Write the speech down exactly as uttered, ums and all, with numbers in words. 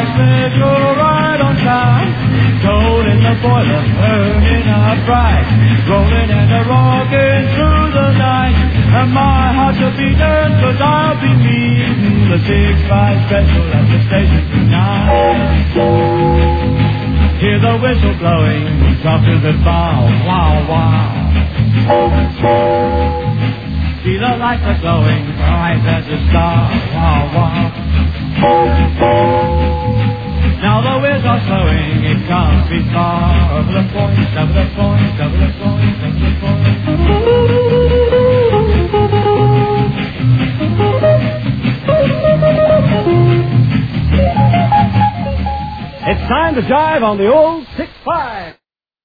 bicycle right on time. Coal in the boiler, burning up bright, rolling and a rocking through the night. And my heart's a beating, cause I'll be meeting the six five special at the station tonight. Hear the whistle blowing, talk to the bow, wow, wow. See the lights are glowing, bright as a star, wow, wow. Now the wheels are slowing, it can't be far. Over the point, over the point, over the point, over the point. It's time to drive on the old six five.